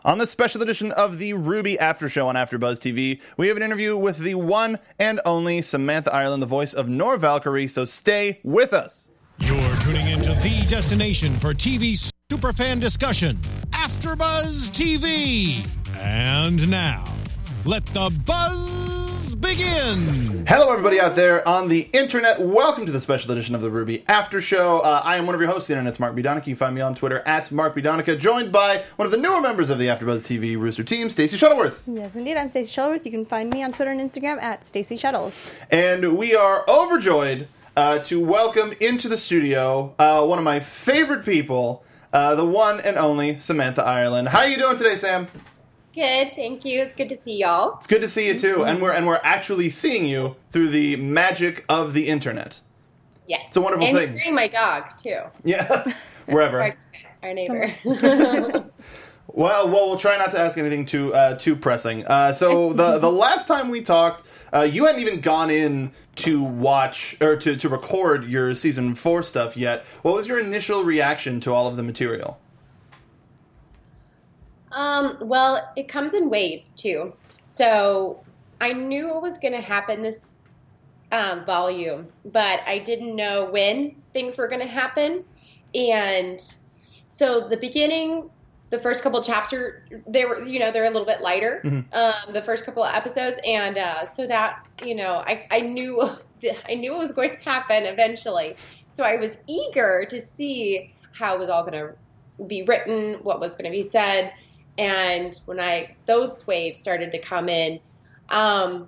On this special edition of the RWBY After Show on AfterBuzz TV, we have an interview with the one and only Samantha Ireland, the voice of Nora Valkyrie, so stay with us. You're tuning into the destination for TV superfan discussion, AfterBuzz TV. And now, let the buzz begin. Hello, everybody out there on the internet. Welcome to the special edition of the RWBY After Show. I am one of your hosts, the internet's Mark B. Donica. You find me on Twitter at Mark B. Donica, joined by one of the newer members of the AfterBuzz TV Rooster team, Stacey Shuttleworth. Yes, indeed. I'm Stacey Shuttleworth. You can find me on Twitter and Instagram at Stacey Shuttles. And we are overjoyed to welcome into the studio one of my favorite people, the one and only Samantha Ireland. How are you doing today, Sam? Good, thank you. It's good to see y'all. It's good to see you too, and we're actually seeing you through the magic of the internet. Yes, it's a wonderful thing. And hearing my dog too. Yeah, wherever. Our neighbor. Well, we'll try not to ask anything too pressing. So the last time we talked, you hadn't even gone in to watch or to record your season 4 stuff yet. What was your initial reaction to all of the material? Well, it comes in waves too. So I knew it was going to happen this volume, but I didn't know when things were going to happen. And so the beginning, the first couple chapters, they're a little bit lighter. Mm-hmm. The first couple of episodes, and so that I knew it was going to happen eventually. So I was eager to see how it was all going to be written, what was going to be said. And when those waves started to come in, I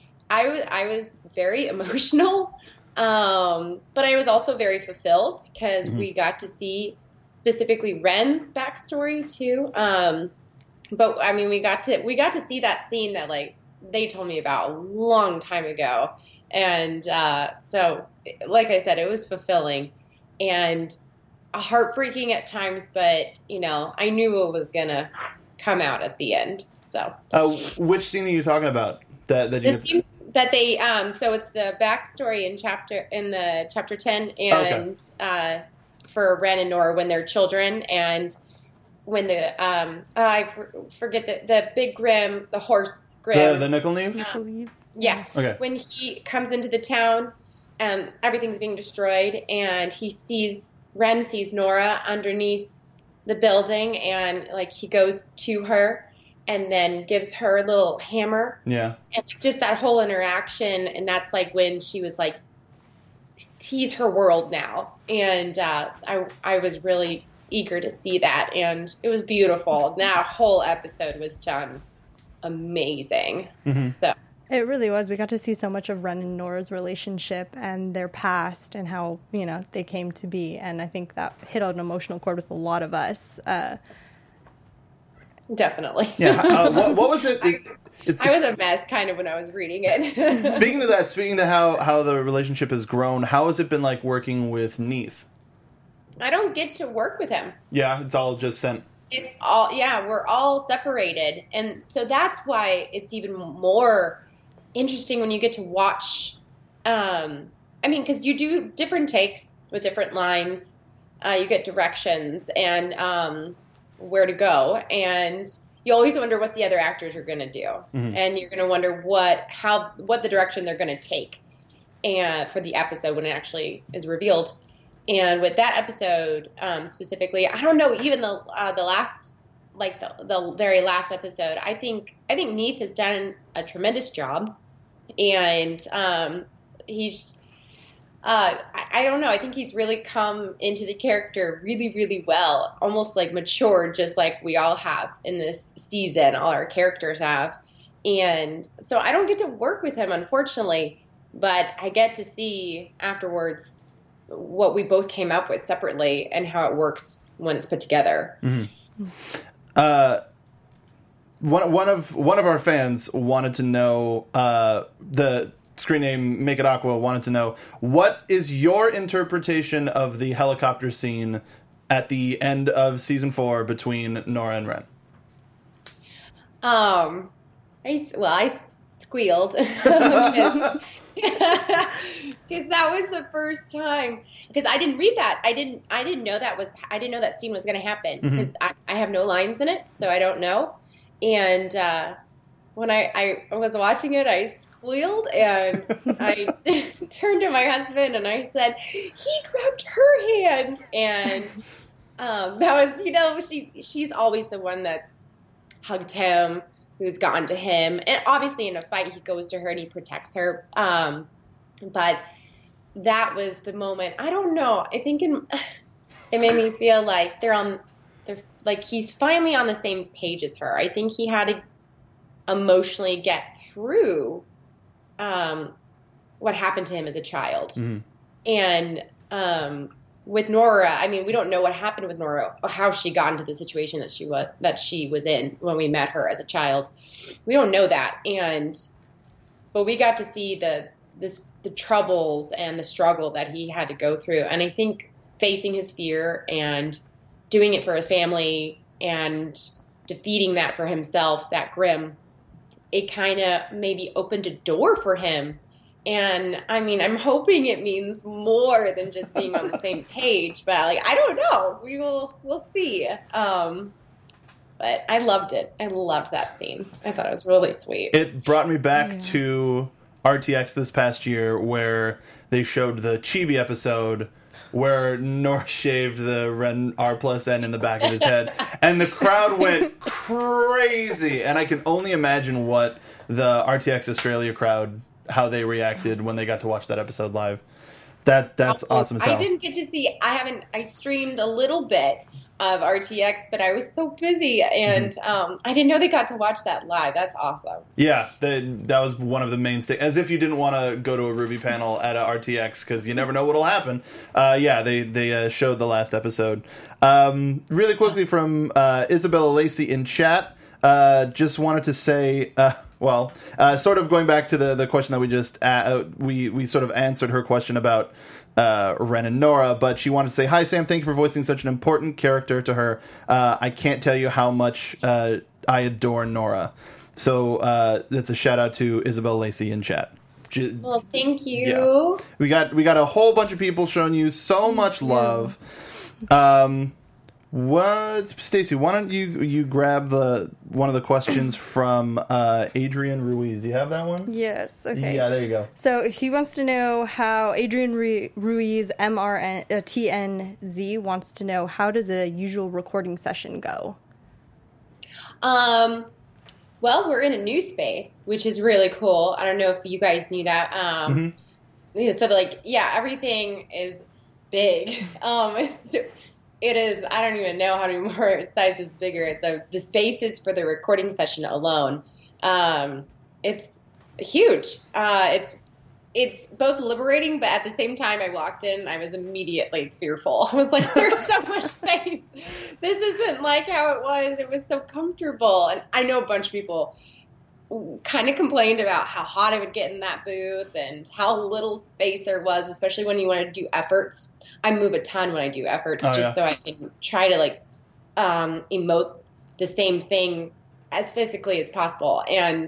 was very emotional, but I was also very fulfilled because mm-hmm. we got to see specifically Ren's backstory too. But I mean, we got to see that scene that they told me about a long time ago, and so like I said, it was fulfilling and heartbreaking at times, but I knew it was gonna come out at the end. So which scene are you talking about? So it's the backstory in the chapter 10 and for Ren and Nora when they're children, and when the I forget the big Grimm, the horse Grimm, the Nickelneve? Yeah. Okay. When he comes into the town and everything's being destroyed, and Ren sees Nora underneath the building, and he goes to her and then gives her a little hammer. Yeah. And just that whole interaction, and that's when she was he's her world now. And I was really eager to see that, and it was beautiful. That whole episode was done amazing. Mm-hmm. So it really was. We got to see so much of Ren and Nora's relationship and their past and how, they came to be. And I think that hit an emotional chord with a lot of us. Definitely. Yeah. What was it? I was a mess kind of when I was reading it. Speaking to how the relationship has grown, how has it been like working with Neith? I don't get to work with him. Yeah, it's all just sent. We're all separated. And so that's why it's even more interesting when you get to watch, because you do different takes with different lines, you get directions and where to go, and you always wonder what the other actors are going to do, mm-hmm. and you're going to wonder what the direction they're going to take, and for the episode when it actually is revealed. And with that episode specifically, I don't know, even the last, the very last episode, I think Neith has done a tremendous job. And he's, I don't know, I think he's really come into the character really, really well, almost matured, just like we all have in this season, all our characters have. And so I don't get to work with him, unfortunately, but I get to see afterwards what we both came up with separately and how it works when it's put together. Mm-hmm. One of our fans wanted to know, the screen name Make It Aqua wanted to know, what is your interpretation of the helicopter scene at the end of season 4 between Nora and Ren? I squealed. Because that was the first time. Because I didn't read that. I didn't know that scene was going to happen. Because I have no lines in it, so I don't know. And when I was watching it, I squealed, and I turned to my husband and I said, "He grabbed her hand," and that was, she's always the one that's hugged him, who's gotten to him, and obviously in a fight he goes to her and he protects her. But that was the moment. I don't know. I think it made me feel like they're like he's finally on the same page as her. I think he had to emotionally get through what happened to him as a child. Mm-hmm. And with Nora, I mean, we don't know what happened with Nora, or how she got into the situation that she was in when we met her as a child. We don't know that, but we got to see the troubles and the struggle that he had to go through. And I think facing his fear and doing it for his family and defeating that for himself, that grim, it kind of maybe opened a door for him. And I mean, I'm hoping it means more than just being on the same page, but I don't know. We'll see. But I loved it. I loved that scene. I thought it was really sweet. It brought me back to RTX this past year, where they showed the Chibi episode where Nora shaved the Ren R+N in the back of his head, and the crowd went crazy. And I can only imagine what the RTX Australia crowd, how they reacted when they got to watch that episode live. That's awesome as hell. I didn't get to see. I streamed a little bit of RTX, but I was so busy, and I didn't know they got to watch that live. That's awesome. Yeah, that was one of the mainstays. As if you didn't want to go to a RWBY panel at a RTX, because you never know what'll happen. They showed the last episode. Really quickly from Isabella Lacey in chat, just wanted to say, sort of going back to the question that we just we sort of answered her question about Ren and Nora, but she wanted to say, "Hi Sam, thank you for voicing such an important character to her. I can't tell you how much I adore Nora." So that's a shout out to Isabel Lacey in chat. Well, thank you. Yeah. We got a whole bunch of people showing you so much love. Stacey, why don't you grab one of the questions from Adrian Ruiz? Do you have that one? Yes. Okay. Yeah, there you go. So he wants to know how Adrian Ruiz TNZ wants to know, how does a usual recording session go? Well, we're in a new space, which is really cool. I don't know if you guys knew that. So everything is big. It is, I don't even know how many more size is bigger. The spaces for the recording session alone, it's huge. It's both liberating, but at the same time, I walked in, I was immediately fearful. I was like, there's so much space. This isn't like how it was. It was so comfortable. And I know a bunch of people kind of complained about how hot it would get in that booth and how little space there was, especially when you want to do efforts. I move a ton when I do efforts, so I can try to emote the same thing as physically as possible. And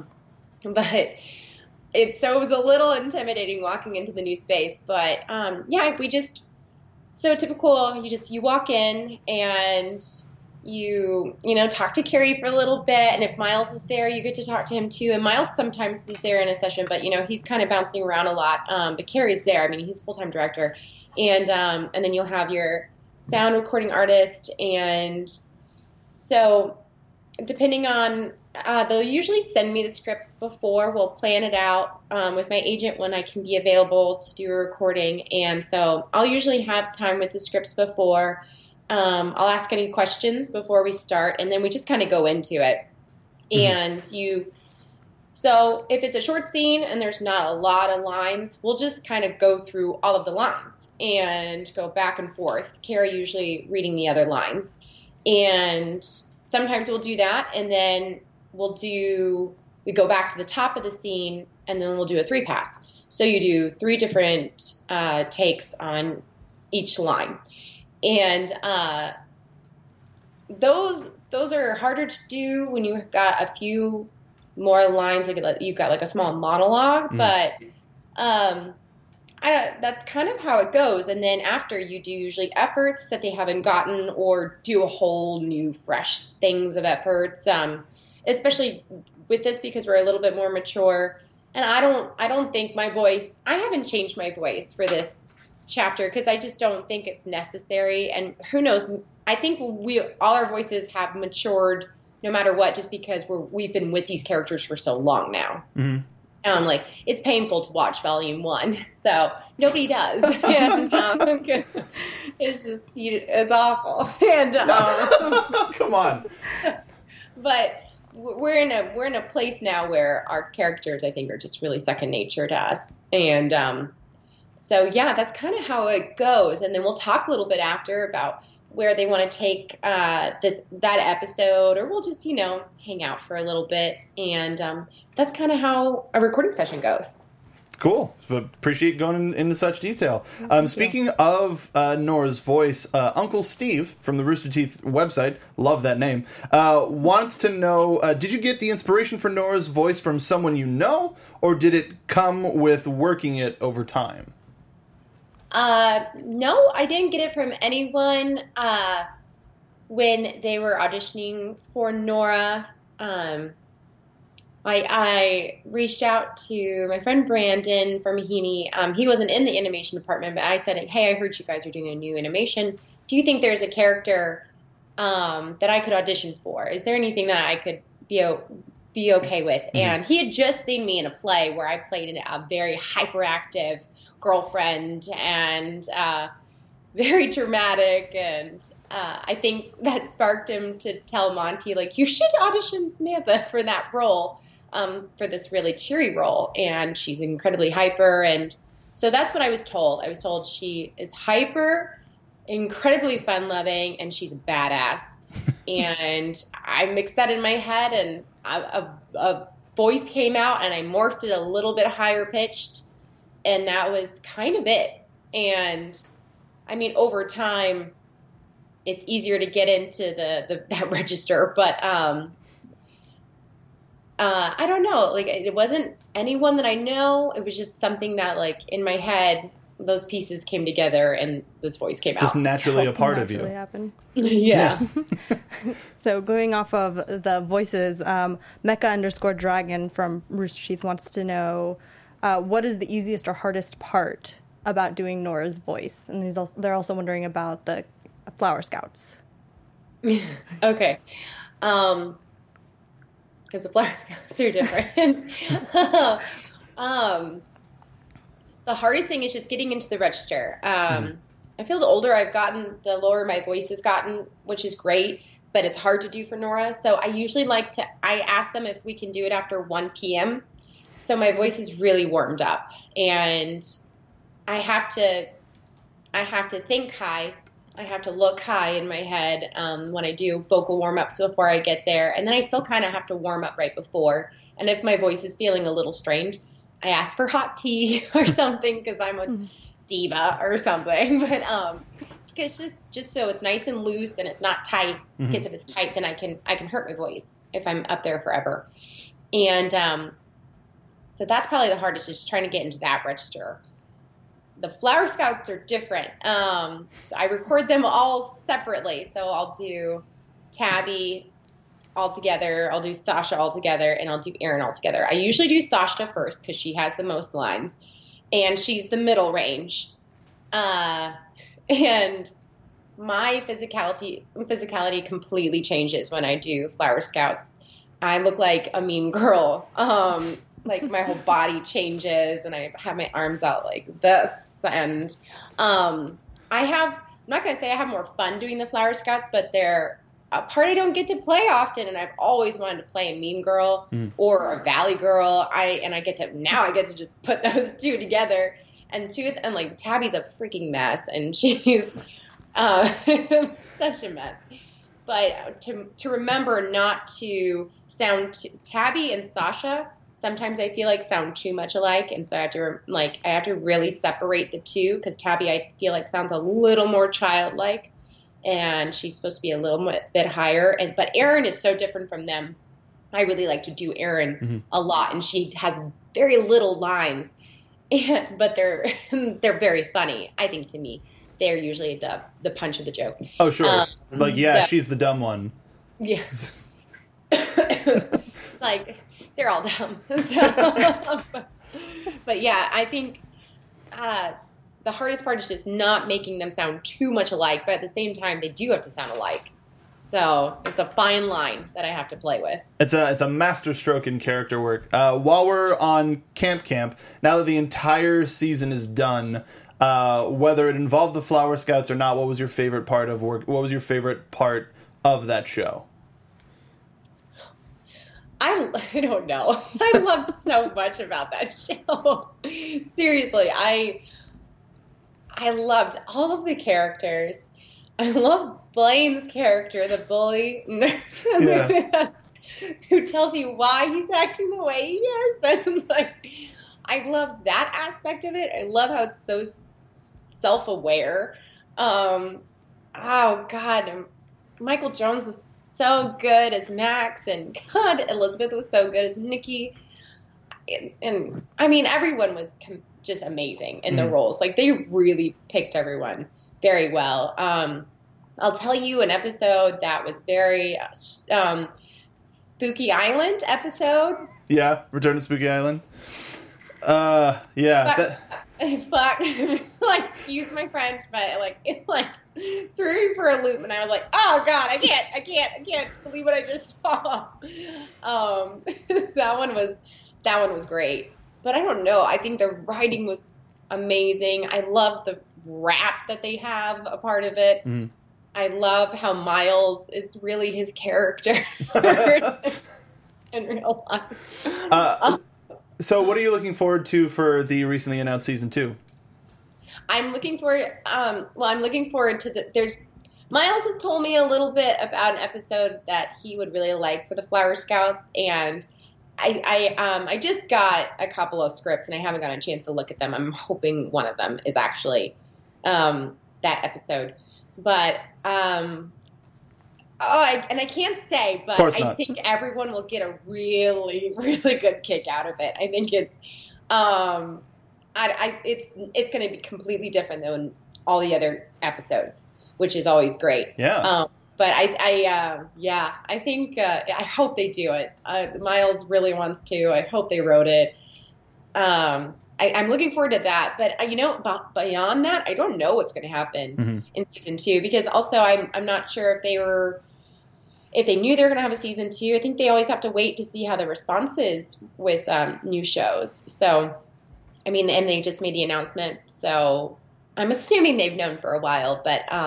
but it was a little intimidating walking into the new space. But we just, so typical. You walk in and you talk to Carrie for a little bit, and if Miles is there, you get to talk to him too. And Miles sometimes is there in a session, but he's kind of bouncing around a lot. But Carrie's there. I mean, he's a full-time director. And then you'll have your sound recording artist. And so depending on, they'll usually send me the scripts before. We'll plan it out with my agent when I can be available to do a recording. And so I'll usually have time with the scripts before. I'll ask any questions before we start, and then we just kind of go into it. And so if it's a short scene and there's not a lot of lines, we'll just kind of go through all of the lines and go back and forth. Carrie usually reading the other lines. And sometimes we'll do that, and then we go back to the top of the scene, and then we'll do a 3-pass. So you do 3 different takes on each line. And those are harder to do when you've got a few more lines, like you've got like a small monologue, but that's kind of how it goes. And then after, you do usually efforts that they haven't gotten, or do a whole new fresh things of efforts, especially with this, because we're a little bit more mature. And I don't think I haven't changed my voice for this chapter, because I just don't think it's necessary. And who knows, I think all our voices have matured no matter what, just because we've been with these characters for so long now. Mm-hmm. Like, it's painful to watch Volume 1, so nobody does. And it's just, it's awful. And come on. But we're in a place now where our characters, I think, are just really second nature to us. And so yeah, that's kind of how it goes. And then we'll talk a little bit after about where they want to take that episode, or we'll just hang out for a little bit. And that's kind of how a recording session goes. Cool. Appreciate going into such detail. Speaking of Nora's voice, Uncle Steve from the Rooster Teeth website, love that name, wants to know, did you get the inspiration for Nora's voice from someone you know, or did it come with working it over time? No, I didn't get it from anyone when they were auditioning for Nora. I reached out to my friend Brandon from Mahini. He wasn't in the animation department, but I said, hey, I heard you guys are doing a new animation. Do you think there's a character that I could audition for? Is there anything that I could be okay with? Mm-hmm. And he had just seen me in a play where I played a very hyperactive girlfriend and very dramatic, and I think that sparked him to tell Monty, like, you should audition Samantha for that role, for this really cheery role. And she's incredibly hyper, and so that's what I was told. I was told she is hyper, incredibly fun-loving, and she's a badass. And I mixed that in my head, and a voice came out, and I morphed it a little bit higher pitched, and that was kind of it. And I mean, over time, it's easier to get into that register, but I don't know. Like, it wasn't anyone that I know. It was just something that, like, in my head, those pieces came together and this voice came out. Just naturally a part of you. Happened. Yeah. So going off of the voices, Mecha_Dragon from Rooster Teeth wants to know, what is the easiest or hardest part about doing Nora's voice? And they're also wondering about the Flower Scouts. Okay. Because the Flower Scouts are different. The hardest thing is just getting into the register. I feel the older I've gotten, the lower my voice has gotten, which is great, but it's hard to do for Nora. So I usually I ask them if we can do it after 1 p.m. So my voice is really warmed up, and I have to think high. I have to look high in my head when I do vocal warm-ups before I get there. And then I still kind of have to warm up right before. And if my voice is feeling a little strained, I ask for hot tea or something, because I'm a diva or something. But because just so it's nice and loose and it's not tight. Because if it's tight, then I can hurt my voice if I'm up there forever. And so that's probably the hardest, is trying to get into that register. The Flower Scouts are different. So I record them all separately. So I'll do Tabby all together, I'll do Sasha all together, and I'll do Erin all together. I usually do Sasha first because she has the most lines, and she's the middle range. And my physicality completely changes when I do Flower Scouts. I look like a mean girl. Like, my whole body changes, and I have my arms out like this. And I'm not going to say I have more fun doing the Flower Scouts, but they're a part I don't get to play often, and I've always wanted to play a mean girl or a valley girl. I get to just put those two together. And like, Tabby's a freaking mess, and she's such a mess. But to remember not to sound Tabby and Sasha, sometimes I feel like sound too much alike, and so I have to really separate the two, because Tabby, I feel like, sounds a little more childlike, and she's supposed to be a little bit higher. But Erin is so different from them I really like to do Erin a lot, and she has very little lines, but they're very funny. I think to me, they're usually the punch of the joke. Oh sure, she's the dumb one. Yes, like they're all dumb. So, but yeah, I think the hardest part is just not making them sound too much alike, but at the same time, they do have to sound alike. So it's a fine line that I have to play with. It's a masterstroke in character work. While we're on Camp, now that the entire season is done, whether it involved the Flower Scouts or not, what was your favorite part of work? What was your favorite part of that show? I don't know. I loved so much about that show. Seriously, I loved all of the characters. I love Blaine's character, the bully, who tells you why he's acting the way he is. And I love that aspect of it. I love how it's so self-aware. Oh God, Michael Jones was so good as Max, and God, Elizabeth was so good as Nikki. And I mean, everyone was just amazing in the roles. Like, they really picked everyone very well. I'll tell you an episode that was very Spooky Island episode. Yeah, Return to Spooky Island. Excuse my French, but it threw me for a loop, and I was like, oh God, I can't believe what I just saw. That one was great. But I don't know. I think the writing was amazing. I love the rap that they have a part of it. Mm. I love how Miles is really his character in real life. So what are you looking forward to for the recently announced season 2? I'm looking forward to Miles has told me a little bit about an episode that he would really like for the Flower Scouts, and I just got a couple of scripts and I haven't gotten a chance to look at them. I'm hoping one of them is actually that episode. But I can't say, but I think everyone will get a really, really good kick out of it. I think it's it's going to be completely different than all the other episodes, which is always great. Yeah. But I think I hope they do it. Miles really wants to. I hope they wrote it. I'm looking forward to that. But beyond that, I don't know what's going to happen in season 2, because also I'm not sure if they knew they were going to have a season 2. I think they always have to wait to see how the response is with new shows. So, I mean, and they just made the announcement, so I'm assuming they've known for a while.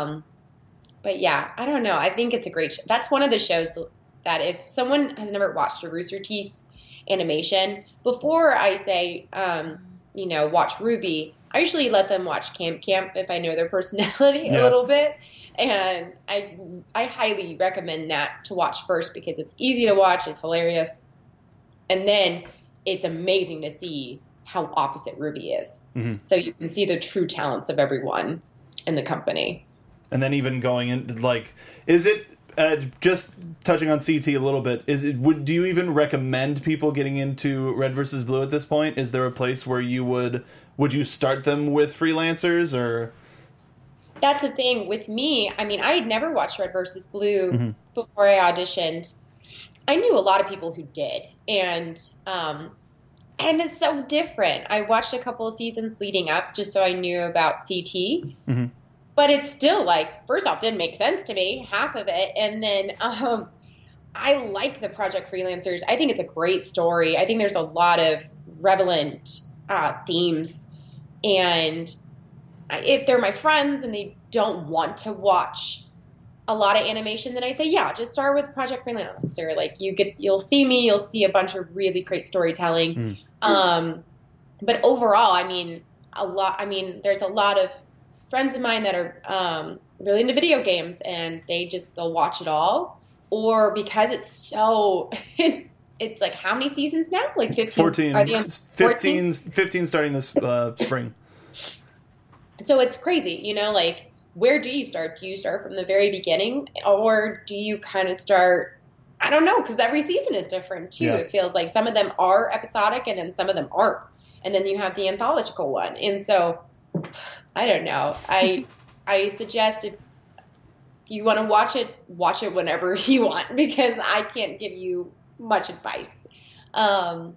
But yeah, I don't know. I think it's a great show. That's one of the shows that if someone has never watched a Rooster Teeth animation, before I say, watch Ruby, I usually let them watch Camp if I know their personality a little bit. And I highly recommend that to watch first, because it's easy to watch, it's hilarious, and then it's amazing to see how opposite Ruby is. Mm-hmm. So you can see the true talents of everyone in the company. And then even going into is it just touching on CT a little bit? Do you even recommend people getting into Red versus Blue at this point? Is there a place where would you start them with freelancers, or? That's the thing with me. I mean, I had never watched Red versus Blue before I auditioned. I knew a lot of people who did, and it's so different. I watched a couple of seasons leading up just so I knew about CT. Mm-hmm. But it's still first off, didn't make sense to me, half of it. And then I like the Project Freelancers. I think it's a great story. I think there's a lot of relevant themes. And if they're my friends and they don't want to watch a lot of animation, then I say, yeah, just start with Project Freelancer. You'll see a bunch of really great storytelling. But overall, there's a lot of friends of mine that are really into video games, and they'll watch it all, or because it's so it's how many seasons now? 15? 14. Are they 15 starting this spring. So it's crazy, where do you start? Do you start from the very beginning, or do you kind of start I don't know, because every season is different too. Yeah. It feels like some of them are episodic and then some of them aren't. And then you have the anthological one. And so, I don't know. I suggest if you want to watch it whenever you want, because I can't give you much advice. And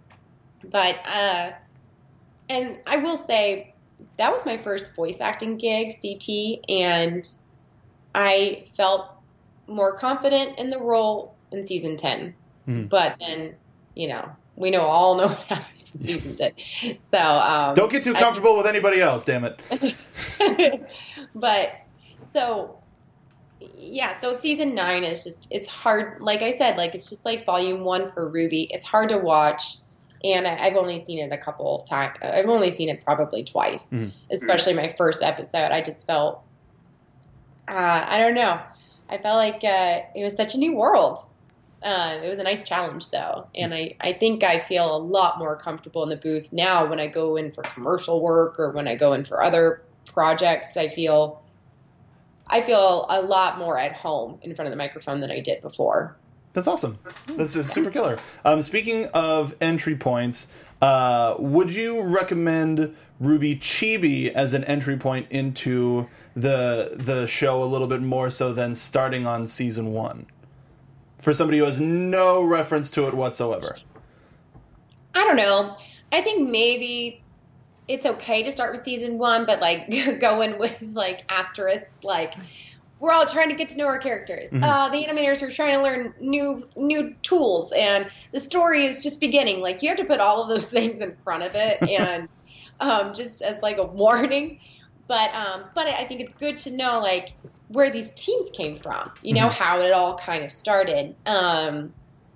I will say that was my first voice acting gig, CT, and I felt more confident in the role in season 10. But then, we all know what happens in season 10. So don't get too comfortable with anybody else, damn it. But so season 9 is just, it's hard. Like I said, it's just like volume 1 for RWBY. It's hard to watch. And I've only seen it a couple of times. I've only seen it probably twice, especially my first episode. I just felt, I don't know. I felt like it was such a new world. It was a nice challenge, though. And I think I feel a lot more comfortable in the booth now when I go in for commercial work or when I go in for other projects. I feel a lot more at home in front of the microphone than I did before. That's awesome. That's super killer. Speaking of entry points, would you recommend RWBY Chibi as an entry point into the show a little bit more so than starting on season 1? For somebody who has no reference to it whatsoever. I don't know. I think maybe it's okay to start with season 1, but go in with asterisks, we're all trying to get to know our characters. The animators are trying to learn new tools, and the story is just beginning. You have to put all of those things in front of it, and just as a warning. But I think it's good to know where these teams came from. How it all kind of started. And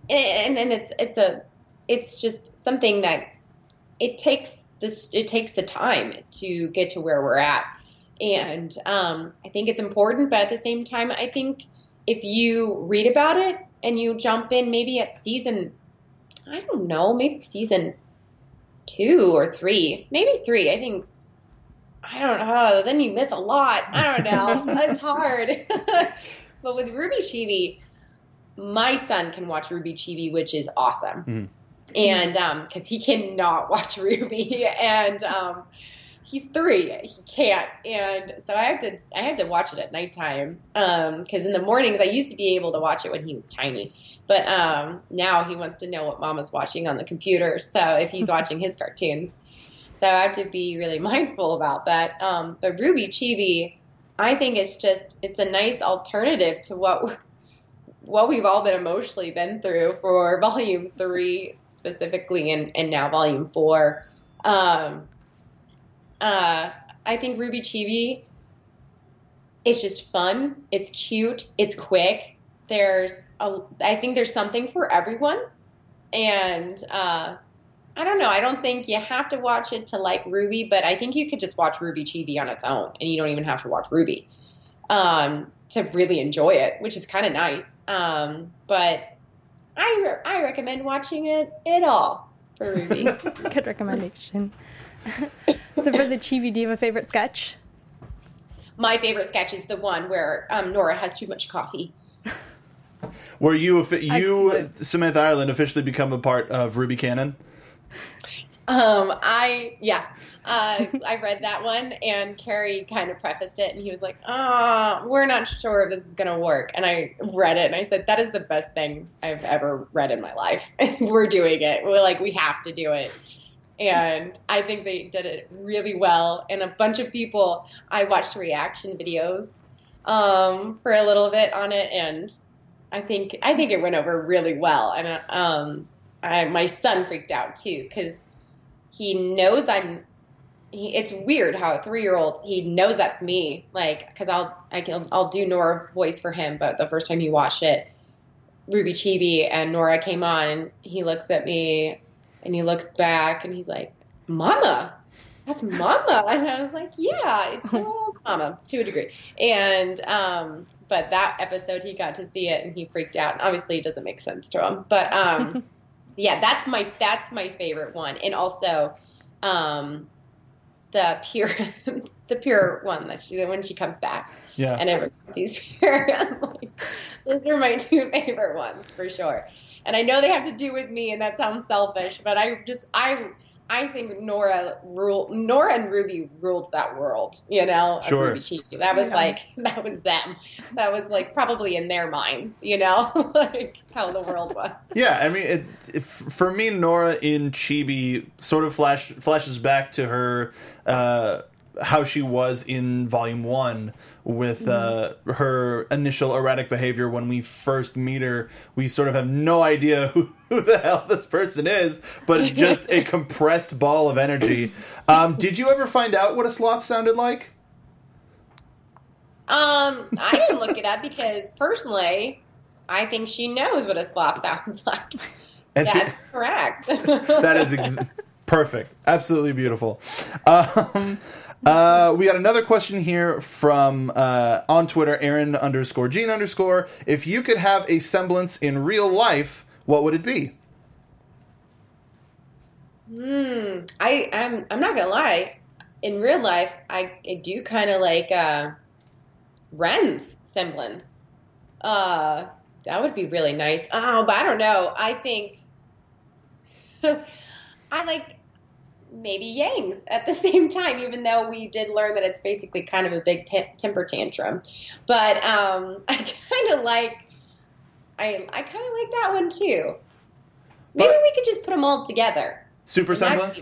it's just something that it takes the time to get to where we're at. And I think it's important, but at the same time, I think if you read about it and you jump in maybe at season 2 or 3, maybe 3, I don't know, then you miss a lot. I don't know. It's hard. But with RWBY Chibi, my son can watch RWBY Chibi, which is awesome. And because he cannot watch RWBY, and he's 3, he can't, and so I have to watch it at nighttime. Because in the mornings I used to be able to watch it when he was tiny, but now he wants to know what Mama's watching on the computer. So if he's watching his cartoons, so I have to be really mindful about that. But RWBY Chibi, I think it's a nice alternative to what we've all been emotionally been through for volume 3 specifically, and now volume 4. I think RWBY Chibi is just fun. It's cute. It's quick. I think there's something for everyone. And I don't know. I don't think you have to watch it to like RWBY, but I think you could just watch RWBY Chibi on its own, and you don't even have to watch RWBY to really enjoy it, which is kind of nice. But I recommend watching it all for RWBY. Good recommendation. So for the Chibi, do you have a favorite sketch? My favorite sketch is the one where Nora has too much coffee. Where you Samantha Ireland, officially become a part of RWBY canon? I read that one, and Carrie kind of prefaced it, and he was like, we're not sure if this is going to work. And I read it, and I said, that is the best thing I've ever read in my life. We're doing it. We have to do it. And I think they did it really well. And a bunch of people, I watched reaction videos for a little bit on it, and I think it went over really well. And my son freaked out too, because he knows it's weird how a 3-year-old, he knows that's me, because I'll do Nora voice for him, but the first time he watched it, RWBY Chibi, and Nora came on, and he looks at me, and he looks back, and he's like, Mama, that's Mama. And I was like, yeah, it's still Mama, to a degree. And but that episode, he got to see it, and he freaked out, and obviously it doesn't make sense to him, but yeah, that's my favorite one. And also the the pure one when she comes back. Yeah. And everyone sees pure. I'm like, those are my two favorite ones for sure. And I know they have to do with me, and that sounds selfish, but I think Nora and Ruby ruled that world, you know? Sure. Ruby Cheeky. That was that was them. That was like probably in their minds, you know, like how the world was. Yeah, I mean, for me, Nora in Chibi sort of flashes back to her, how she was in Volume 1 with her initial erratic behavior when we first meet her. We sort of have no idea who the hell this person is, but just a compressed ball of energy. Did you ever find out what a sloth sounded like? I didn't look it up because personally, I think she knows what a sloth sounds like. And that's correct. That is perfect. Absolutely beautiful. We got another question here from on Twitter, Aaron_Jean_. If you could have a semblance in real life, what would it be? I'm not gonna lie. In real life, I do kind of like Ren's semblance. That would be really nice. Oh, but I don't know. I think I like maybe Yang's at the same time, even though we did learn that it's basically kind of a big temper tantrum. But I kind of like that one too. Maybe we could just put them all together. Super semblance?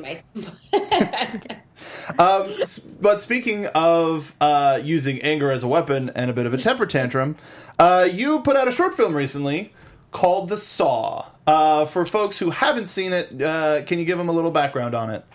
But speaking of using anger as a weapon and a bit of a temper tantrum, you put out a short film recently called The Saw. For folks who haven't seen it, can you give them a little background on it?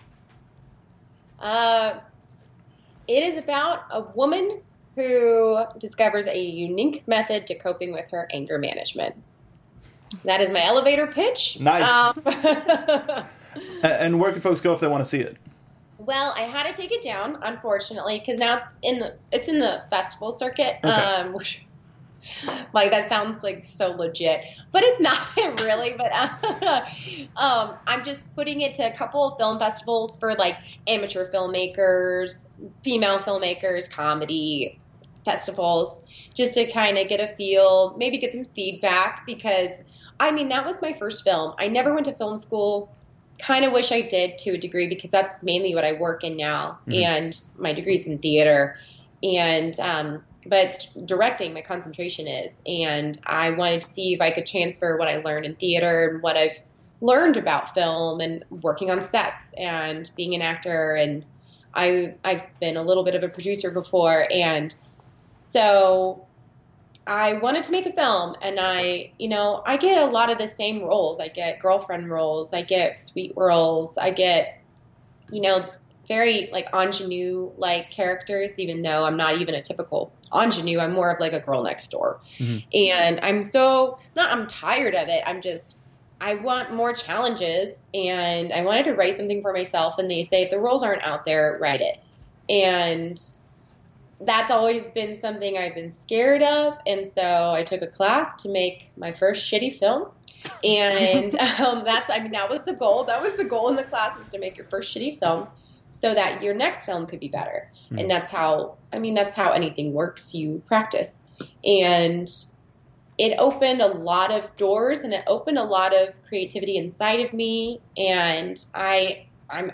It is about a woman who discovers a unique method to coping with her anger management. That is my elevator pitch. Nice. And where can folks go if they want to see it? Well, I had to take it down, unfortunately, because now it's in the festival circuit. Okay. Which, like, that sounds like so legit, but it's not really. But I'm just putting it to a couple of film festivals for like amateur filmmakers, female filmmakers, comedy festivals, just to kind of get a feel, maybe get some feedback, because I mean, that was my first film. I never went to film school. Kind of wish I did to a degree, because that's mainly what I work in now. Mm-hmm. And my degree's in theater, and but it's directing my concentration is. And I wanted to see if I could transfer what I learned in theater and what I've learned about film and working on sets and being an actor. And I've been a little bit of a producer before, and so I wanted to make a film, and I get a lot of the same roles. I get girlfriend roles, I get sweet roles, I get, very like ingenue-like characters, even though I'm not even a typical ingenue. I'm more of like a girl next door. Mm-hmm. And I'm tired of it. I want more challenges, and I wanted to write something for myself, and they say if the roles aren't out there, write it. And that's always been something I've been scared of, and so I took a class to make my first shitty film, and that was the goal. That was the goal in the class, was to make your first shitty film, so that your next film could be better. Mm. And that's how anything works. You practice, and it opened a lot of doors, and it opened a lot of creativity inside of me. And I'm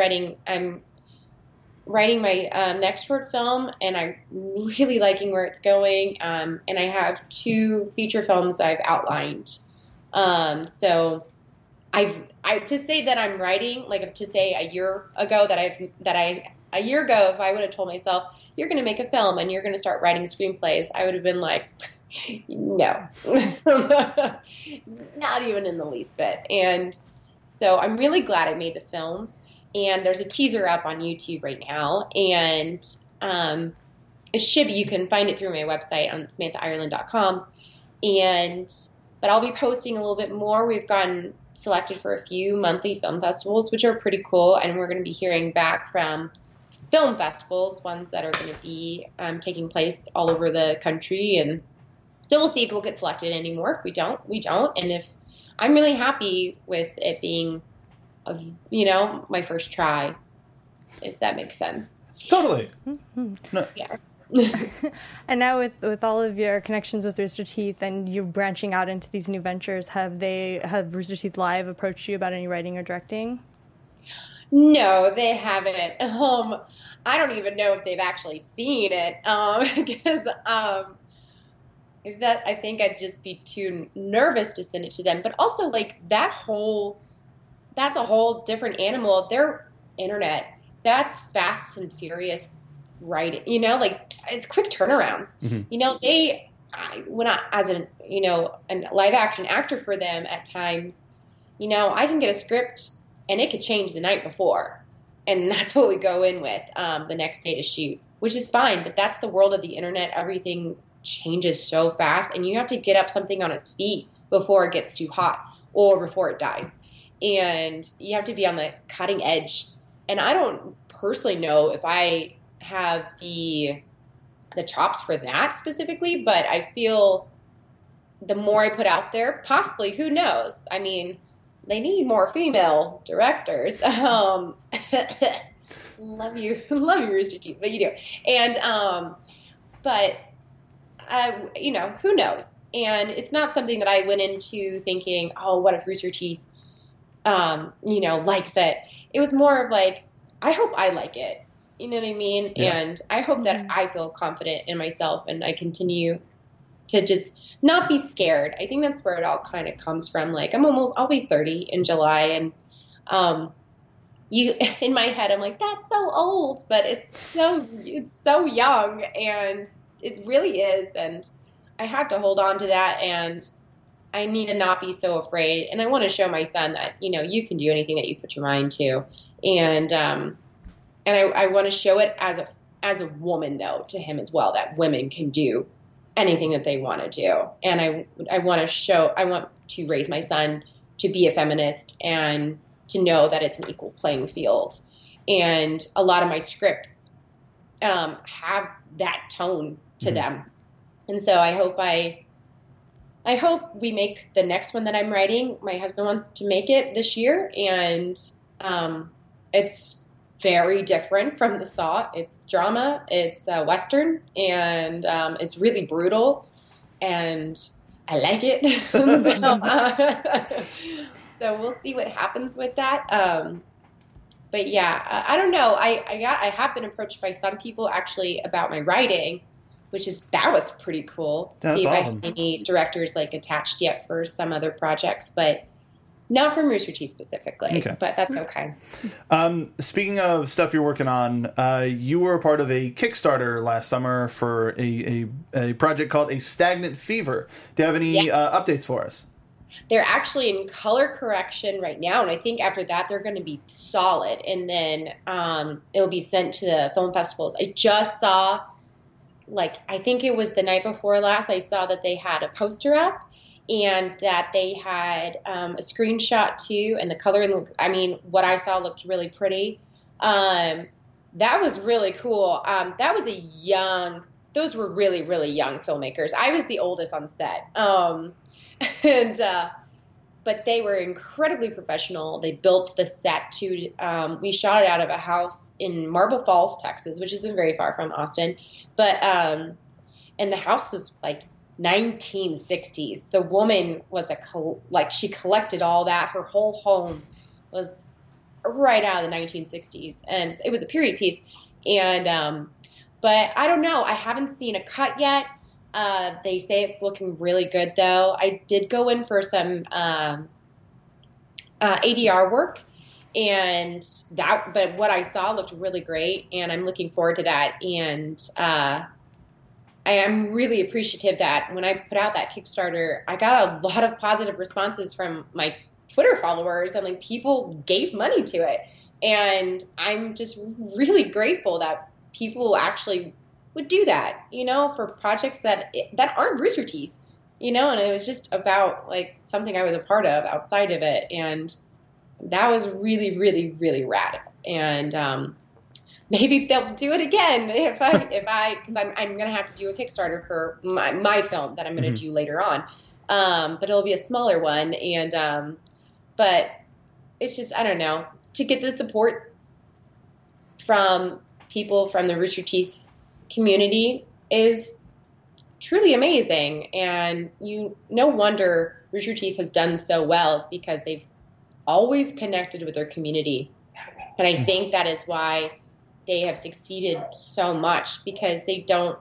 writing my next short film, and I'm really liking where it's going. And I have 2 feature films I've outlined. So to say that I'm writing, like to say a year ago a year ago, if I would have told myself, you're going to make a film and you're going to start writing screenplays, I would have been like, no, not even in the least bit. And so I'm really glad I made the film. And there's a teaser up on YouTube right now, and it should be, you can find it through my website on SamanthaIreland.com. But I'll be posting a little bit more. We've gotten selected for a few monthly film festivals, which are pretty cool, and we're going to be hearing back from film festivals, ones that are going to be taking place all over the country. And so we'll see if we'll get selected anymore. If we don't, we don't. And if I'm really happy with it being my first try, if that makes sense. Totally. No. Yeah. And now with all of your connections with Rooster Teeth and you branching out into these new ventures, have Rooster Teeth Live approached you about any writing or directing? No, they haven't. I don't even know if they've actually seen it, because that I think I'd just be too nervous to send it to them. But also, like, that's a whole different animal. Their internet, that's fast and furious writing. You know, like, it's quick turnarounds. Mm-hmm. You know, when I, as a live action actor for them, at times, you know, I can get a script and it could change the night before. And that's what we go in with the next day to shoot, which is fine. But that's the world of the internet. Everything changes so fast, and you have to get up something on its feet before it gets too hot or before it dies. And you have to be on the cutting edge. And I don't personally know if I have the chops for that specifically, but I feel the more I put out there, possibly, who knows? I mean, they need more female directors. Love you, Rooster Teeth, but you do. And, but, you know, who knows? And it's not something that I went into thinking, oh, what if Rooster Teeth, likes it? It was more of like, I hope I like it. You know what I mean? Yeah. And I hope that I feel confident in myself and I continue to just not be scared. I think that's where it all kind of comes from. Like, I'll be 30 in July, and in my head, I'm like, that's so old, but it's so young, and it really is. And I have to hold on to that, and I need to not be so afraid. And I want to show my son that, you know, you can do anything that you put your mind to. And I want to show it as a woman, though, to him as well, that women can do anything that they want to do. And I want to raise my son to be a feminist and to know that it's an equal playing field. And a lot of my scripts have that tone to them. And so I hope we make the next one that I'm writing. My husband wants to make it this year, and it's very different from the Saw. It's drama, it's Western, and it's really brutal, and I like it. So we'll see what happens with that. But yeah, I don't know. I have been approached by some people actually about my writing, that was pretty cool. That's see if awesome. I have any directors like attached yet for some other projects, but not from Rooster Teeth specifically. Okay. But that's okay. Speaking of stuff you're working on, you were a part of a Kickstarter last summer for a project called A Stagnant Fever. Do you have any updates for us? They're actually in color correction right now, and I think after that they're going to be solid, and then it'll be sent to the film festivals. I just saw, I think it was the night before last, I saw that they had a poster up, and that they had a screenshot too, and the coloring, what I saw looked really pretty. That was really cool. Those were really, really young filmmakers. I was the oldest on set. But they were incredibly professional. They built the set to, we shot it out of a house in Marble Falls, Texas, which isn't very far from Austin. But, and the house was 1960s. The woman was she collected all that. Her whole home was right out of the 1960s, and it was a period piece. And but I don't know. I haven't seen a cut yet. They say it's looking really good, though. I did go in for some ADR work, but what I saw looked really great, and I'm looking forward to that. And I am really appreciative that when I put out that Kickstarter, I got a lot of positive responses from my Twitter followers, and people gave money to it. And I'm just really grateful that people actually would do that, for projects that aren't Rooster Teeth, and it was just about something I was a part of outside of it. And that was really, really, really rad. And, maybe they'll do it again if because I'm going to have to do a Kickstarter for my film that I'm going to do later on. But it'll be a smaller one. And, but it's just, I don't know, to get the support from people from the Rooster Teeth community is truly amazing. And no wonder Rooster Teeth has done so well, is because they've always connected with their community. And I think that is why they have succeeded so much, because they don't,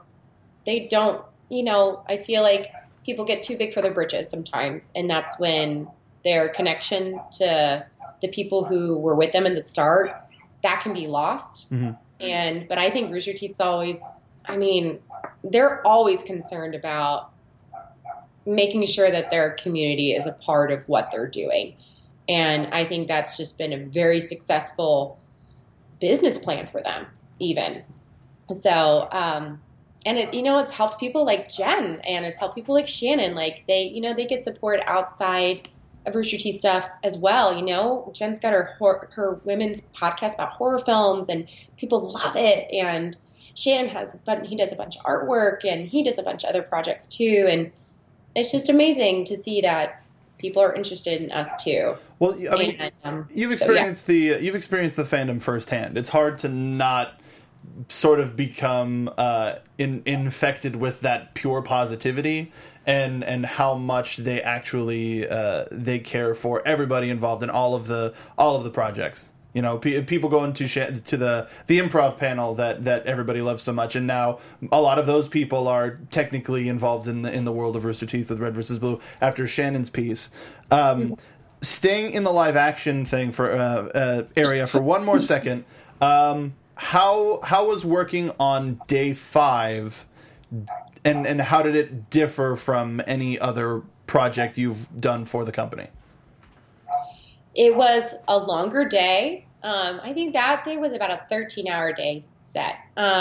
I feel like people get too big for their britches sometimes. And that's when their connection to the people who were with them in the start, that can be lost. Mm-hmm. But I think Rooster Teeth's always, they're always concerned about making sure that their community is a part of what they're doing. And I think that's just been a very successful business plan for them, even. So, and it's helped people like Jen, and it's helped people like Shannon. Like they get support outside of Rooster Teeth stuff as well. Jen's got her women's podcast about horror films, and people love it. And Shannon he does a bunch of artwork, and he does a bunch of other projects too. And it's just amazing to see that people are interested in us too. Well, you've experienced the fandom firsthand. It's hard to not sort of become infected with that pure positivity and how much they actually they care for everybody involved in all of the projects. People go into the improv panel that everybody loves so much, and now a lot of those people are technically involved in the world of Rooster Teeth with Red vs. Blue after Shannon's piece. Staying in the live action thing for area for one more second. How was working on day 5, and how did it differ from any other project you've done for the company? It was a longer day. I think that day was about a 13-hour day set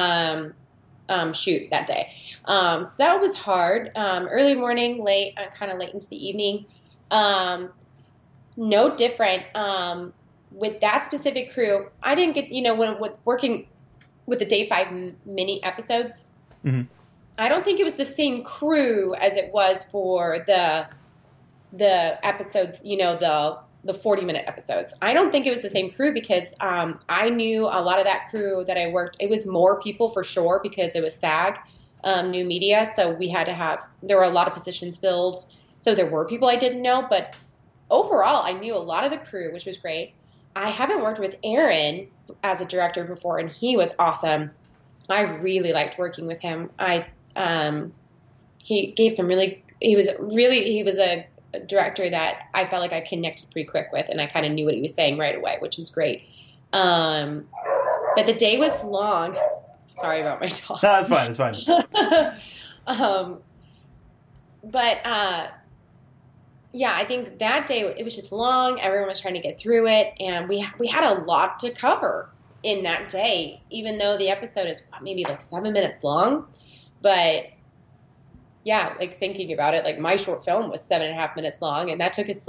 shoot that day. So that was hard. Early morning, late, kind of late into the evening. No different. With that specific crew, I didn't get, when working with the Day 5 mini episodes, mm-hmm. I don't think it was the same crew as it was for the episodes, the 40-minute episodes. I don't think it was the same crew because I knew a lot of that crew that I worked. It was more people for sure because it was SAG, new media. So there were a lot of positions filled. So there were people I didn't know, but overall I knew a lot of the crew, which was great. I haven't worked with Aaron as a director before, and he was awesome. I really liked working with him. He was a director that I felt like I connected pretty quick with, and I kind of knew what he was saying right away, which is great. But the day was long. Sorry about my dog. No, it's fine. It's fine. Yeah, I think that day it was just long. Everyone was trying to get through it, and we had a lot to cover in that day, even though the episode is maybe like 7 minutes long. But yeah, like thinking about it, like my short film was 7.5 minutes long, and that took us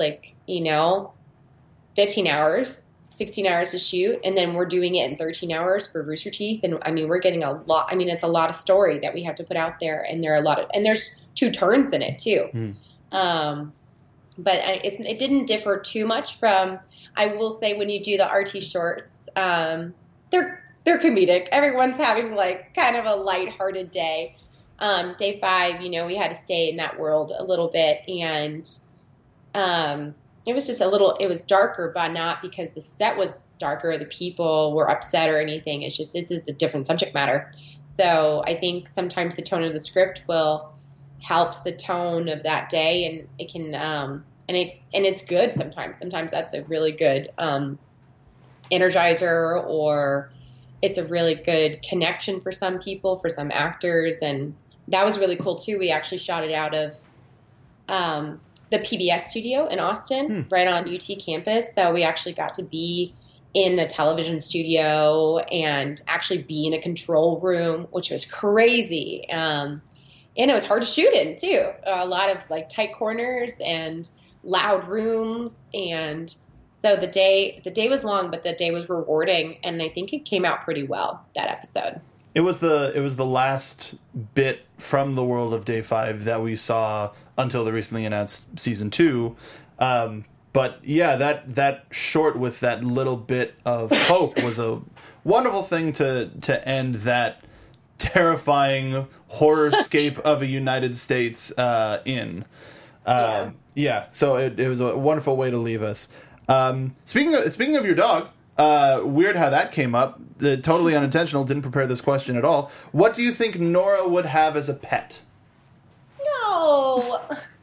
15 hours, 16 hours to shoot, and then we're doing it in 13 hours for Rooster Teeth. And we're getting a lot. It's a lot of story that we have to put out there, and there's 2 turns in it too. But it didn't differ too much from, I will say, when you do the RT shorts, they're comedic. Everyone's having kind of a lighthearted day. Day 5, we had to stay in that world a little bit, and it was just it was darker, but not because the set was darker or the people were upset or anything. It's just a different subject matter. So I think sometimes the tone of the script helps the tone of that day, and it can and it's good sometimes. Sometimes that's a really good energizer, or it's a really good connection for some people, for some actors, and that was really cool too. We actually shot it out of the PBS studio in Austin, right on UT campus. So we actually got to be in a television studio and actually be in a control room, which was crazy. And it was hard to shoot in too. A lot of tight corners and loud rooms. And so the day was long, but the day was rewarding. And I think it came out pretty well, that episode. It was the last bit from the world of Day 5 that we saw until the recently announced season 2. But yeah, that short with that little bit of hope was a wonderful thing to end that terrifying horrorscape of a United States in. Yeah, so it was a wonderful way to leave us. Speaking of your dog, weird how that came up. Totally unintentional. Didn't prepare this question at all. What do you think Nora would have as a pet? No.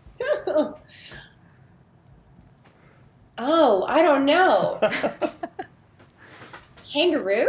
Oh, I don't know. Kangaroo?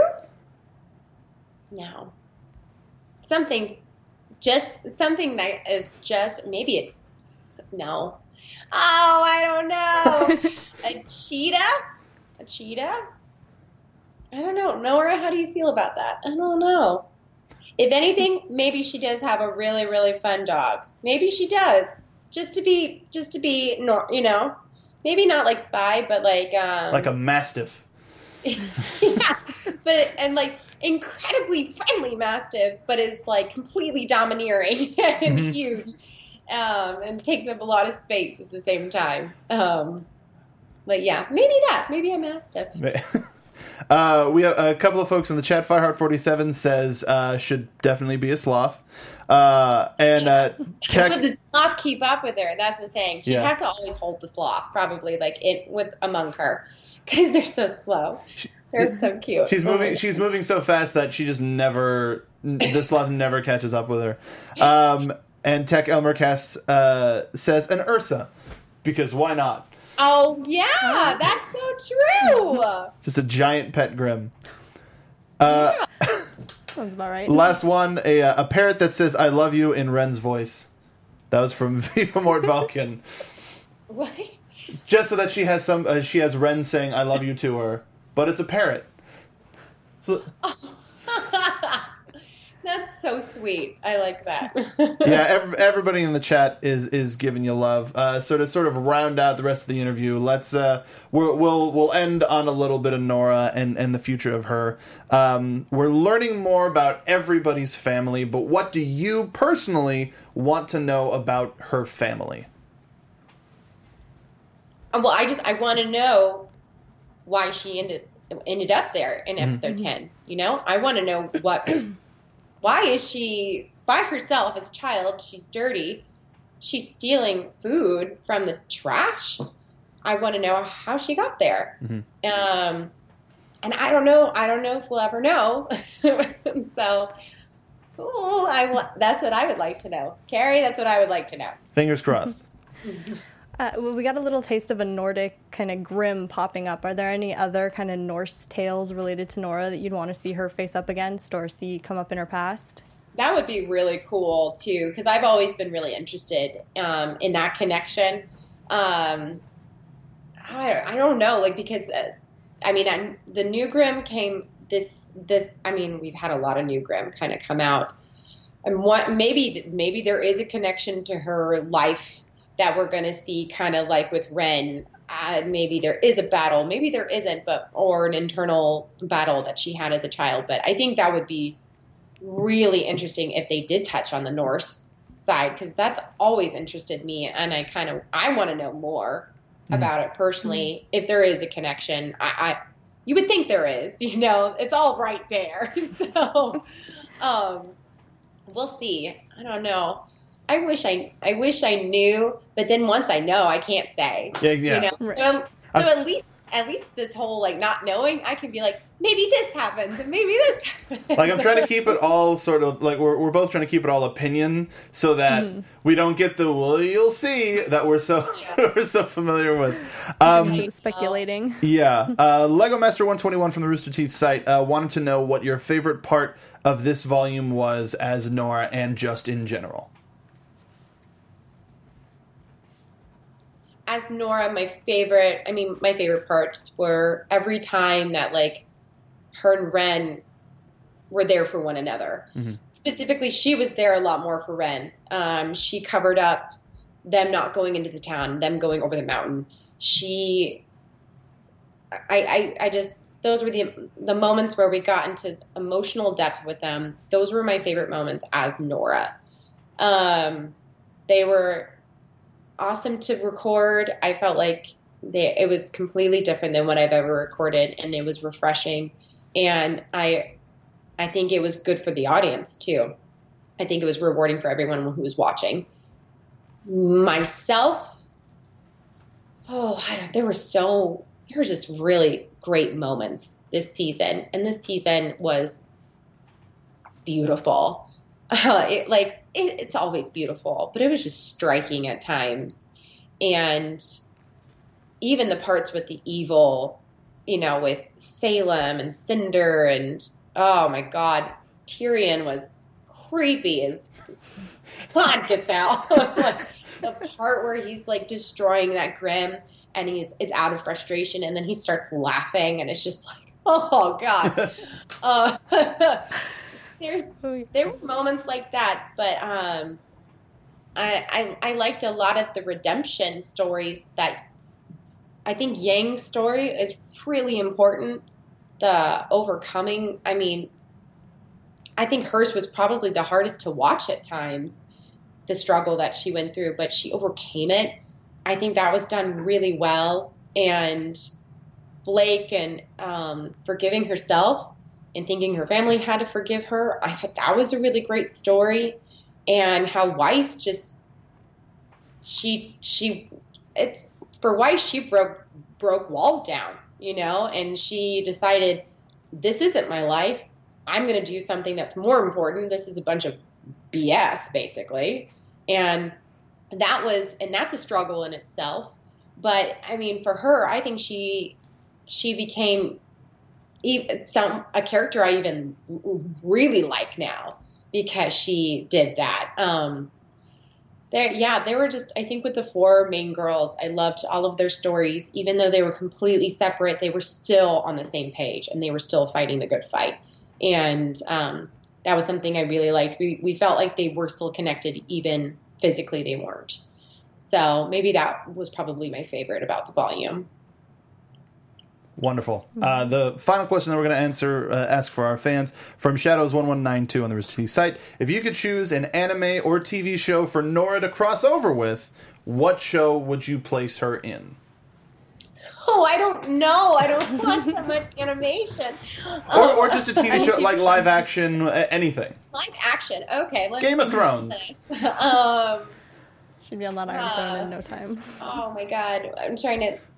No. Something that is just maybe it. No. Oh, I don't know. A cheetah? A cheetah? I don't know. Nora, how do you feel about that? I don't know. If anything, maybe she does have a really, really fun dog. Maybe she does. Just to be, you know, maybe not like Spy, but like a Mastiff. Yeah, and like incredibly friendly Mastiff, but is like completely domineering and huge, and takes up a lot of space at the same time. But yeah, maybe a Mastiff. We have a couple of folks in the chat. Fireheart47 says should definitely be a sloth. Tech would the sloth keep up with her? That's the thing. She'd have to always hold the sloth, probably like among her, because they're so slow. They're so cute. She's moving so fast that she just the sloth never catches up with her. And Tech Elmercast says an Ursa, because why not? Oh yeah, that's so true. Just a giant pet Grim. Sounds about right. Last one, a parrot that says "I love you" in Ren's voice. That was from Viva Mort Valken. What? Just so that she has Ren saying "I love you" to her, but it's a parrot. So. That's so sweet. I like that. Yeah, everybody in the chat is giving you love. So to sort of round out the rest of the interview, let's we'll end on a little bit of Nora and the future of her. We're learning more about everybody's family, but what do you personally want to know about her family? Well, I want to know why she ended up there in episode 10. You know, I want to know why is she by herself as a child? She's dirty. She's stealing food from the trash. I want to know how she got there. And I don't know if we'll ever know. So, that's what I would like to know. Carrie, that's what I would like to know. Fingers crossed. Well, we got a little taste of a Nordic kind of Grim popping up. Are there any other kind of Norse tales related to Nora that you'd want to see her face up against or see come up in her past? That would be really cool, too, because I've always been really interested in that connection. I don't know, like, because, the new Grim came we've had a lot of new Grim kind of come out. And maybe there is a connection to her life that we're going to see kind of like with Ren. Maybe there is a battle, maybe there isn't, or an internal battle that she had as a child. But I think that would be really interesting if they did touch on the Norse side, because that's always interested me. And I want to know more about it personally. If there is a connection, you would think there is, you know, it's all right there. So, we'll see. I don't know. I wish I knew, but then once I know, I can't say. Yeah. You know? Right. So at least this whole like not knowing, I can be like, maybe this happens and maybe this happens. Like I'm trying to keep it all sort of like we're both trying to keep it all opinion, so that we don't get the you'll see that we're so we're so familiar with. Speculating. Yeah. Lego Master 121 from the Rooster Teeth site wanted to know what your favorite part of this volume was as Nora and just in general. As Nora, my favorite parts were every time that like her and Ren were there for one another. Specifically, she was there a lot more for Ren. She covered up them not going into the town, them going over the mountain. Those were the moments where we got into emotional depth with them. Those were my favorite moments as Nora. They were awesome to record. I felt like it was completely different than what I've ever recorded, and it was refreshing. And I think it was good for the audience too. I think it was rewarding for everyone who was watching. Myself, there were just really great moments this season, and this season was beautiful. It's always beautiful, but it was just striking at times. And even the parts with the evil, with Salem and Cinder, and oh my God, Tyrion was creepy as God gets out. The part where he's like destroying that Grim, and it's out of frustration, and then he starts laughing, and it's just like, oh God. There were moments like that, but I liked a lot of the redemption stories. That I think Yang's story is really important. The overcoming, I think hers was probably the hardest to watch at times, the struggle that she went through, but she overcame it. I think that was done really well. And Blake and forgiving herself and thinking her family had to forgive her, I thought that was a really great story. And how Weiss Weiss, she broke walls down, and she decided, this isn't my life. I'm going to do something that's more important. This is a bunch of BS, basically. And that's a struggle in itself. But for her, I think she became a character I even really like now, because she did that. There were just, I think with the 4 main girls, I loved all of their stories. Even though they were completely separate, they were still on the same page, and they were still fighting the good fight. And that was something I really liked. We felt like they were still connected, even physically they weren't. So maybe that was probably my favorite about the volume. Wonderful. The final question that we're going to ask for our fans from Shadows1192 on the Rooster Teeth site. If you could choose an anime or TV show for Nora to cross over with, what show would you place her in? Oh, I don't know. I don't watch that much animation. Or just a TV show, like live action, anything. Live action. Okay. Game of Thrones. She'd be on that Iron Throne in no time. Oh my God. I'm trying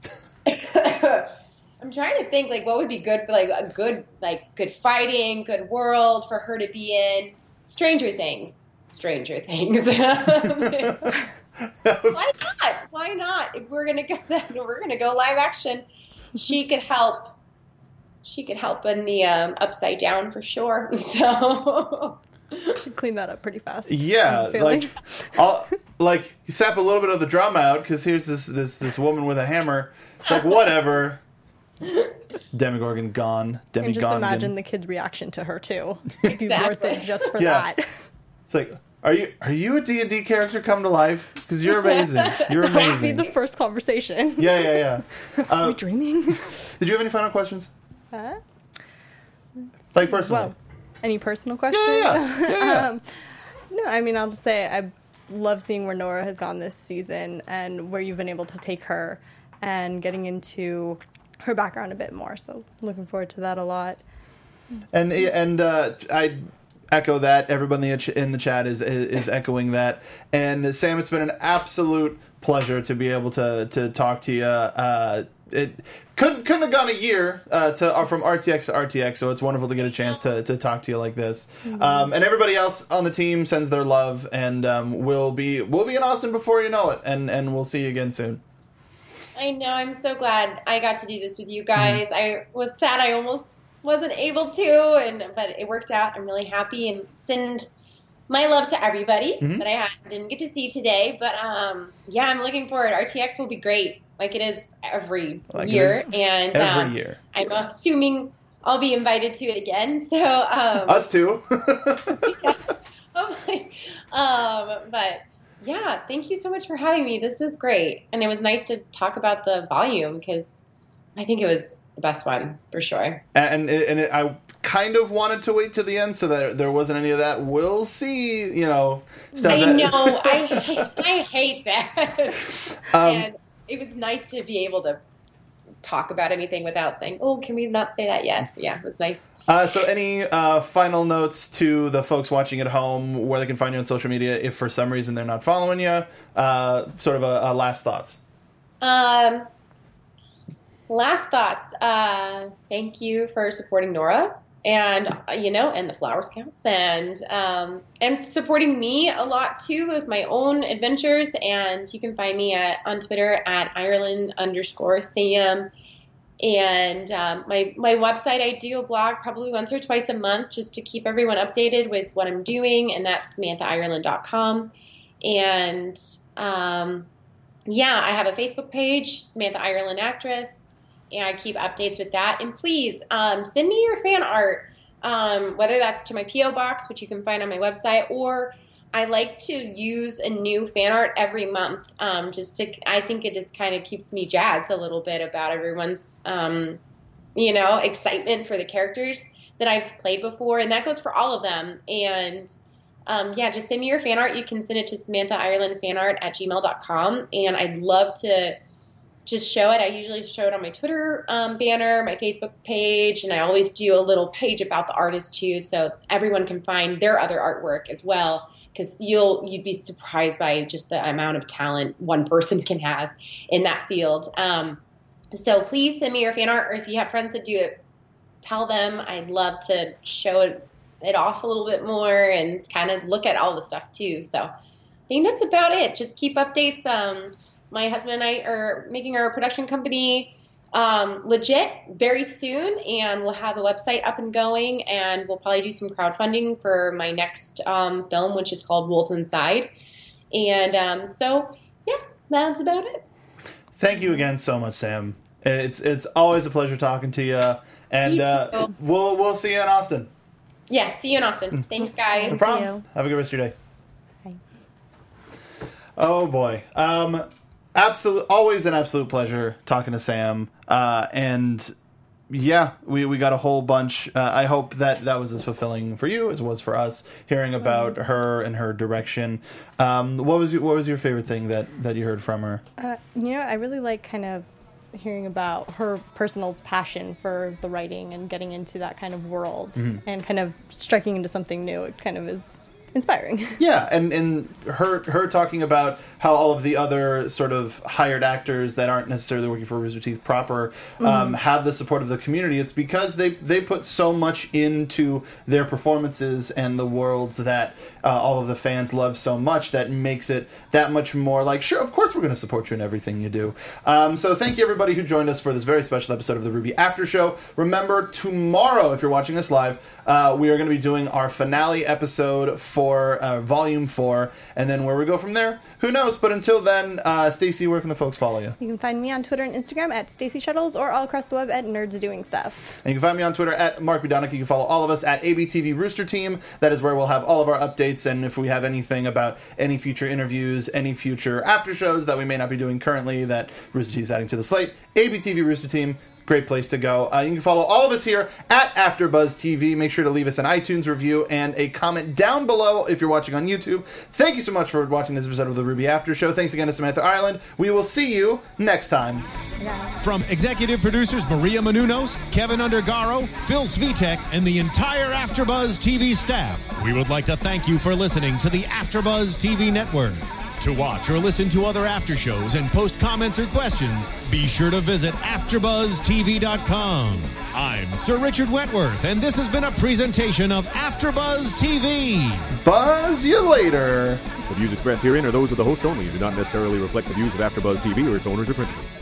to think, like, what would be good for, like, a good fighting, good world for her to be in. Stranger Things. Why not? If we're gonna go live action, she could help in the Upside Down for sure. So should clean that up pretty fast. Yeah, you sap a little bit of the drama out, because here's this woman with a hammer. It's like, whatever. Demogorgon gone. And just imagine the kid's reaction to her too. It'd be worth it just for that. It's like, are you a D&D character come to life? Because you're amazing. You're amazing. That'd be the first conversation. Yeah. Are we dreaming? Did you have any final questions? Like personally? Well, any personal questions? Yeah. No, I'll just say I love seeing where Nora has gone this season, and where you've been able to take her, and getting into her background a bit more. So looking forward to that a lot. And I echo that. Everybody in the chat is echoing that. And Sam, it's been an absolute pleasure to be able to talk to you. It couldn't have gone a year from RTX to RTX, so it's wonderful to get a chance to talk to you like this. Mm-hmm. And everybody else on the team sends their love, and we'll be in Austin before you know it, and we'll see you again soon. I know. I'm so glad I got to do this with you guys. Mm-hmm. I was sad I almost wasn't able to, but it worked out. I'm really happy, and send my love to everybody that I didn't get to see today. But I'm looking forward. RTX will be great, like it is every year. And every year. I'm assuming I'll be invited to it again. So us too. But yeah, thank you so much for having me. This was great, and it was nice to talk about the volume, because I think it was the best one for sure. And I kind of wanted to wait to the end so that there wasn't any of that. We'll see, stuff. I know. I hate that. it was nice to be able to talk about anything without saying, "Oh, can we not say that yet?" Yeah, it was nice. So any final notes to the folks watching at home, where they can find you on social media if for some reason they're not following you? Sort of a last thoughts. Last thoughts. Thank you for supporting Nora and and the Flower Scouts and supporting me a lot too with my own adventures. And you can find me on Twitter at Ireland_Sam. And my website, I do a blog probably once or twice a month just to keep everyone updated with what I'm doing, and that's SamanthaIreland.com. And I have a Facebook page, Samantha Ireland Actress, and I keep updates with that. And please send me your fan art, whether that's to my P.O. box, which you can find on my website, or I like to use a new fan art every month. I think it just kind of keeps me jazzed a little bit about everyone's, excitement for the characters that I've played before. And that goes for all of them. And just send me your fan art. You can send it to SamanthaIrelandFanArt@gmail.com. And I'd love to just show it. I usually show it on my Twitter banner, my Facebook page, and I always do a little page about the artist too, so everyone can find their other artwork as well. Because you'd be surprised by just the amount of talent one person can have in that field. So please send me your fan art, or if you have friends that do it, tell them. I'd love to show it off a little bit more and kind of look at all the stuff too. So I think that's about it. Just keep updates. My husband and I are making our production company legit very soon, and we'll have a website up and going, and we'll probably do some crowdfunding for my next film, which is called Wolves Inside. And that's about it. Thank you again so much, Sam. It's always a pleasure talking to you, and we'll see you in Austin. Yeah, see you in Austin. Thanks, guys. No problem. Have a good rest of your day. Bye. Oh boy. Always an absolute pleasure talking to Sam. And yeah, we got a whole bunch. I hope that was as fulfilling for you as it was for us, hearing about her and her direction. What was your favorite thing that you heard from her? I really like kind of hearing about her personal passion for the writing and getting into that kind of world, and kind of striking into something new. It kind of is inspiring. Yeah, and her talking about how all of the other sort of hired actors that aren't necessarily working for Rooster Teeth proper have the support of the community. It's because they put so much into their performances and the worlds that all of the fans love so much that makes it that much more like, sure, of course we're going to support you in everything you do. So thank you everybody who joined us for this very special episode of the RWBY After Show. Remember, tomorrow, if you're watching us live, we are going to be doing our finale episode for Volume 4, and then where we go from there, who knows? But until then, Stacey, where can the folks follow you? You can find me on Twitter and Instagram at Stacey Shuttles, or all across the web at Nerds Doing Stuff. And you can find me on Twitter at Mark Budonic. You can follow all of us at ABTV Rooster Team. That is where we'll have all of our updates, and if we have anything about any future interviews, any future after shows that we may not be doing currently that Rooster Teeth is adding to the slate, ABTV Rooster Team. Great place to go. You can follow all of us here at AfterBuzz TV. Make sure to leave us an iTunes review and a comment down below if you're watching on YouTube. Thank you so much for watching this episode of the RWBY After Show. Thanks again to Samantha Ireland. We will see you next time. From executive producers Maria Menounos, Kevin Undergaro, Phil Svitek, and the entire AfterBuzz TV staff, we would like to thank you for listening to the AfterBuzz TV network. To watch or listen to other after shows and post comments or questions, be sure to visit AfterBuzzTV.com. I'm Sir Richard Wentworth, and this has been a presentation of AfterBuzz TV. Buzz you later. The views expressed herein are those of the hosts only and do not necessarily reflect the views of AfterBuzz TV or its owners or principals.